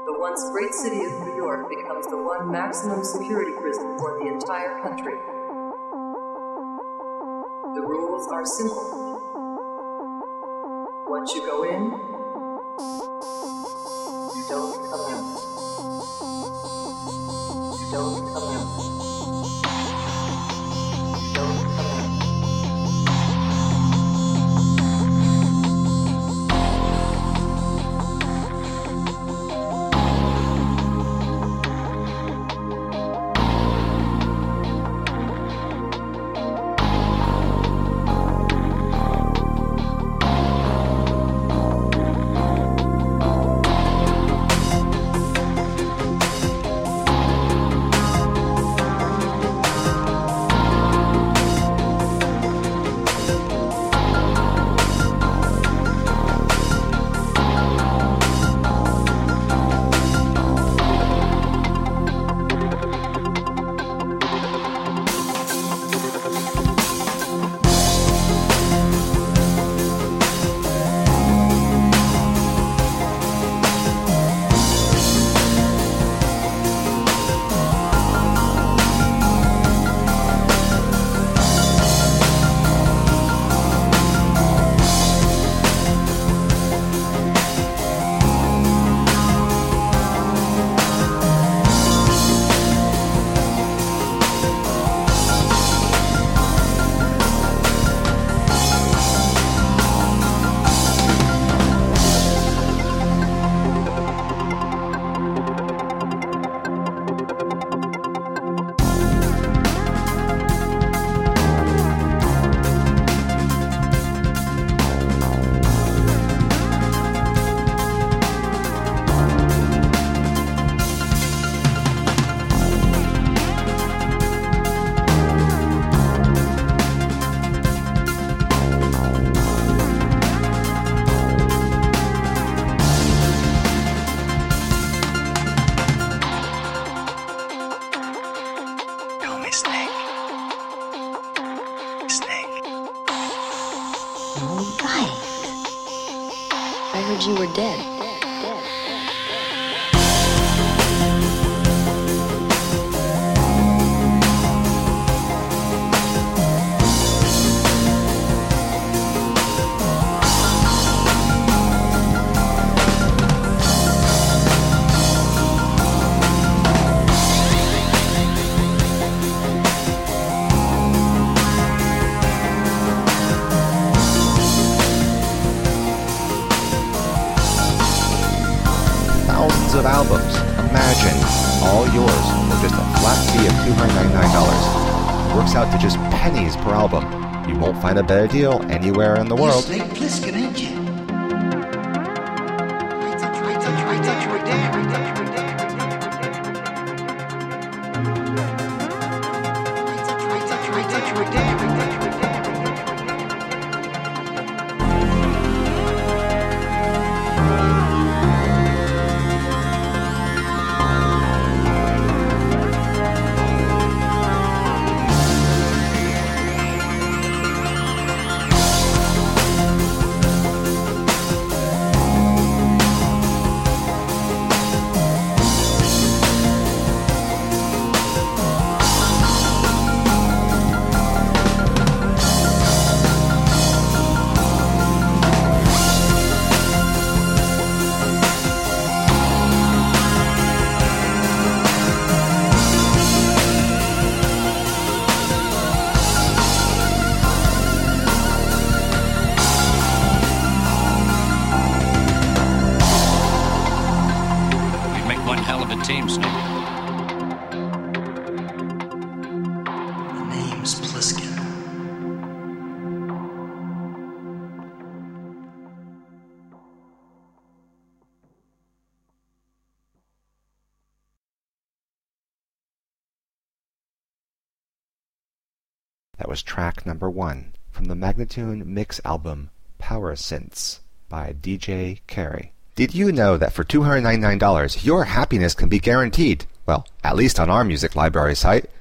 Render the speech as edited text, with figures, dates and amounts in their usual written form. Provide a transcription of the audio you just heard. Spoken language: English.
the once great city of New York becomes the one maximum security prison for the entire country. The rules are simple. Once you go in, you don't come out. You don't come out. You don't come out. You were dead. Of albums, imagine, all yours for just a flat fee of $299. It works out to just pennies per album. You won't find a better deal anywhere in the world. You're Snake Plissken, ain't you? That was track number 1 from the Magnatune Mix album Power Synths by DJ Carey. Did you know that for $299 your happiness can be guaranteed? Well, at least on our music library site.